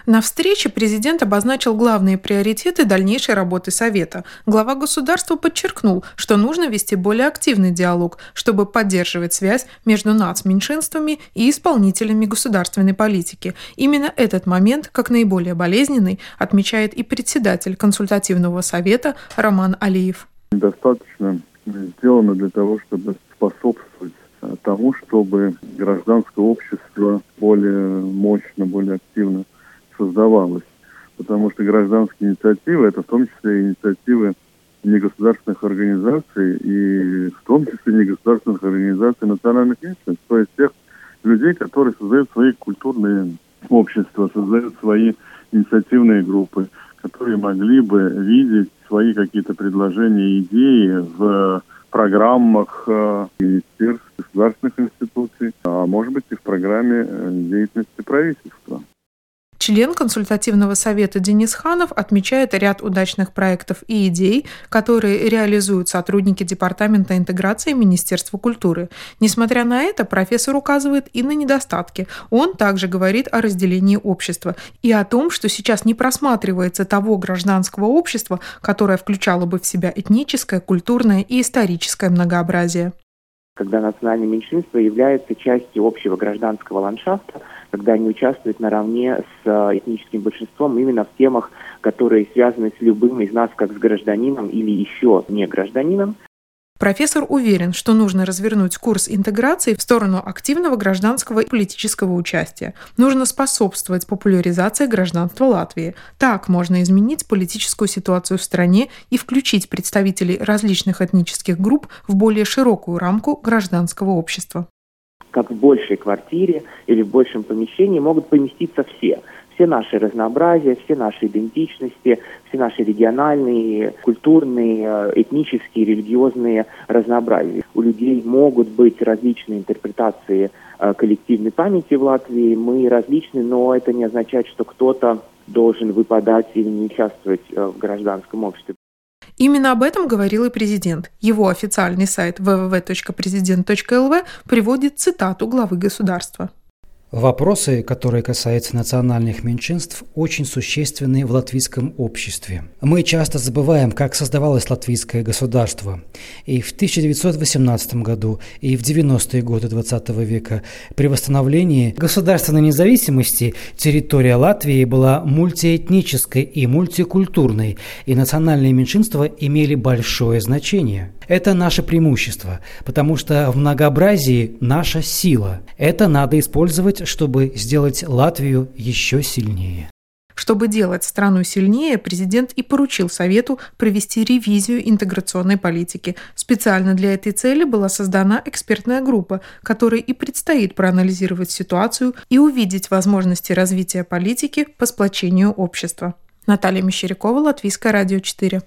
На встрече президент обозначил главные приоритеты дальнейшей работы Совета. Глава государства подчеркнул, что нужно вести более активный диалог, чтобы поддерживать связь между нацменьшинствами и исполнителями государственной политики. Именно этот момент, как наиболее болезненный, отмечает и председатель консультативного совета Роман Алиев. Достаточно сделано для того, чтобы способствовать тому, чтобы гражданское общество более мощно, более активно создавалось. Потому что гражданские инициативы – это в том числе инициативы негосударственных организаций и в том числе негосударственных организаций национальных меньшинств, то есть тех людей, которые создают свои культурные общества, создают свои инициативные группы, которые могли бы видеть свои какие-то предложения и идеи в программах министерств, государственных институций, а может быть и в программе деятельности правительства. Член консультативного совета Денис Ханов отмечает ряд удачных проектов и идей, которые реализуют сотрудники Департамента интеграции Министерства культуры. Несмотря на это, профессор указывает и на недостатки. Он также говорит о разделении общества и о том, что сейчас не просматривается того гражданского общества, которое включало бы в себя этническое, культурное и историческое многообразие. Когда национальные меньшинства являются частью общего гражданского ландшафта, когда они участвуют наравне с этническим большинством именно в темах, которые связаны с любым из нас как с гражданином или еще не гражданином. Профессор уверен, что нужно развернуть курс интеграции в сторону активного гражданского и политического участия. Нужно способствовать популяризации гражданства Латвии. Так можно изменить политическую ситуацию в стране и включить представителей различных этнических групп в более широкую рамку гражданского общества. Как в большей квартире или в большем помещении могут поместиться все. Все наши разнообразия, все наши идентичности, все наши региональные, культурные, этнические, религиозные разнообразия. У людей могут быть различные интерпретации коллективной памяти в Латвии. Мы различны, но это не означает, что кто-то должен выпадать или не участвовать в гражданском обществе. Именно об этом говорил и президент. Его официальный сайт www.president.lv приводит цитату главы государства. Вопросы, которые касаются национальных меньшинств, очень существенны в латвийском обществе. Мы часто забываем, как создавалось латвийское государство. И в 1918 году, и в 90-е годы XX века при восстановлении государственной независимости территория Латвии была мультиэтнической и мультикультурной, и национальные меньшинства имели большое значение. Это наше преимущество, потому что в многообразии наша сила. Это надо использовать, чтобы сделать Латвию еще сильнее. Чтобы делать страну сильнее, президент и поручил Совету провести ревизию интеграционной политики. Специально для этой цели была создана экспертная группа, которой и предстоит проанализировать ситуацию и увидеть возможности развития политики по сплочению общества. Наталья Мещерякова, Латвийское радио 4.